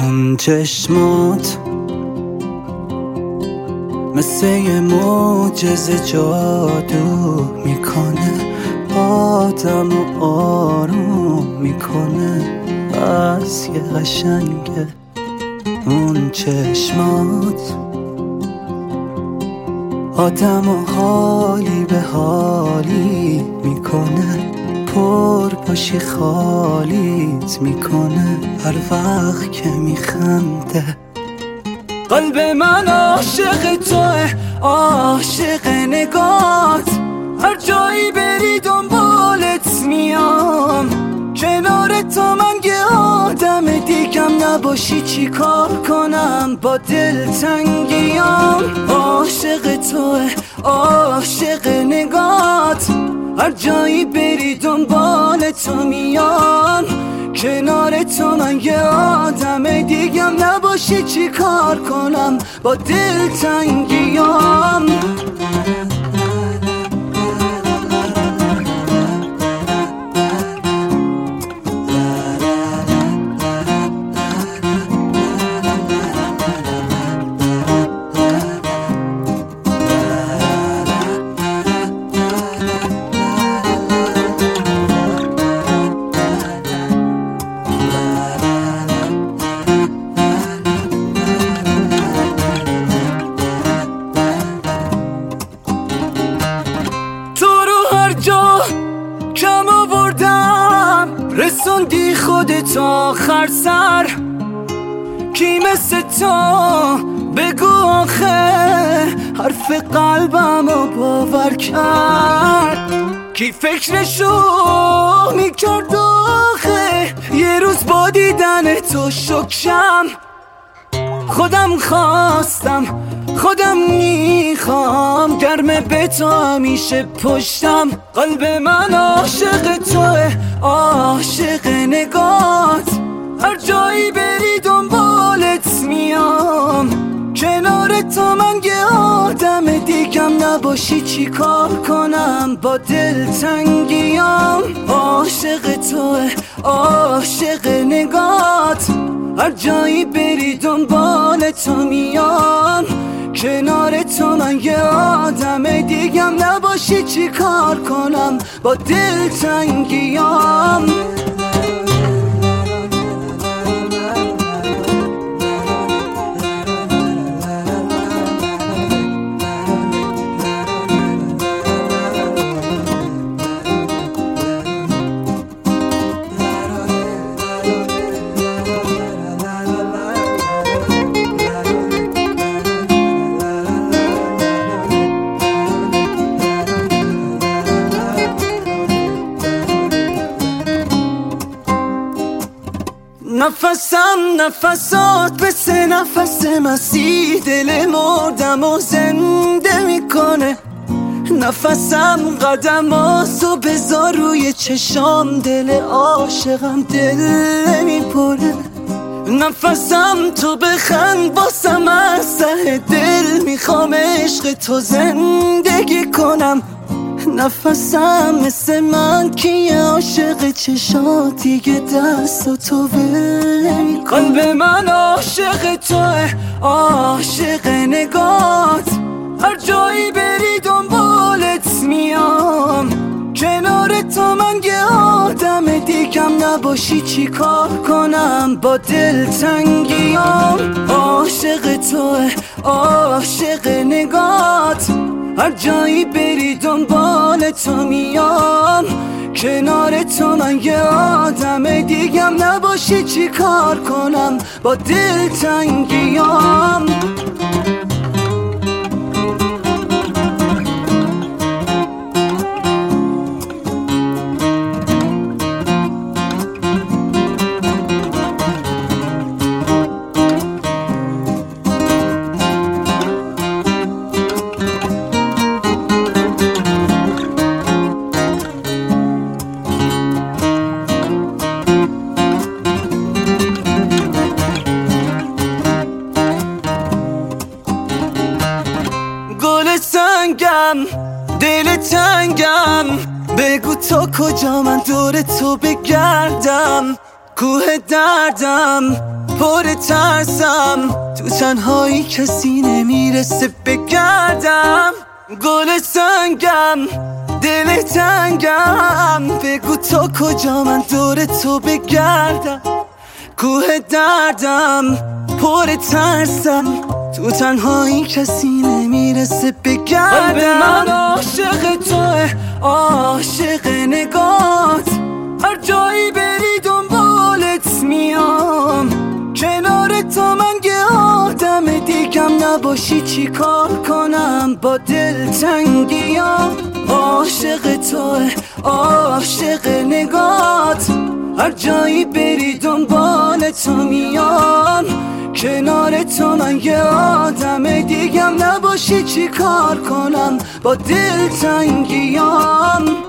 اون چشمات مثل یه معجزه جادو میکنه، آدم و آروم میکنه، بس یه قشنگه اون چشمات. آدم و حالی به حالی میکنه، پر پاشی خالیت میکنه هر وقت که میخنده. قلب من عاشق توه، عاشق نگات، هر جایی بری دنبالت میام. کنار تو من یه آدم دیگم نباشی چی کار کنم با دلتنگیام. عاشق توه، عاشق نگات، هر جایی بری دنبال تو میام. کنار تو من یه آدم دیگم نباشی چی کار کنم با دلتنگیام. کم آوردم رسوندی خودت آخر سر، کی مثل تو بگو آخه حرف قلبمو باور کرد. کی فکرشو میکرد آخه یه روز با دیدن تو شکشم. خودم خواستم خودم میخوام، گرمه به تو همیشه پشتم. قلب من عاشق توه، عاشق نگات، هر جایی بری دنبالت میام. کنار تو من یه آدم دیگم نباشی چی کار کنم با دلتنگیام. عاشق توه، عاشق نگات، هر جایی بری دنبال تو میام. کنار تو من یه آدم دیگم نباشی چی کار کنم با دلتنگیام. نفسم نفسات مثل نفس مسیح، دل مردم و زنده میکنه. نفسم قدماتو بذار روی چشام، دل عاشقم دل میپره. نفسم تو بخند باسم از ته دل، میخوام عشق تو زندگی کنم. نفسم مثل من که عاشق چشاتی که دست و تو ول. قلب من عاشق توه، عاشق نگات، هر جایی بری دنبالت میام. کنار تو من یه آدم دیگم نباشی چی کار کنم با دلتنگیام. عاشق توه، عاشق نگات، هر جایی بری دنبال تو میام. کنار تو من یه آدم دیگم نباشی چی کار کنم با دلتنگیام. تنگم، دل تنگم، بگو تا کجا من دور تو بگردم. کوه دردم پر ترسم، تو تنهایی کسی نمیرسه بگردم. گل سنگم، دل تنگم، بگو تا کجا من دور تو بگردم. کوه دردم، پر ترسم، تو تنهایی کسی نمیرسه بگردم. قلب من عاشق توه، عاشق نگات، هر جایی بری دنبالت میام. کنار تو من یه آدم دیگم نباشی چی کار کنم با دلتنگیام. عاشق توه، عاشق نگات، هر جایی بری دنبال تو میام. کنار تو من یه آدم دیگم نباشی چی کار کنم با دلتنگیام.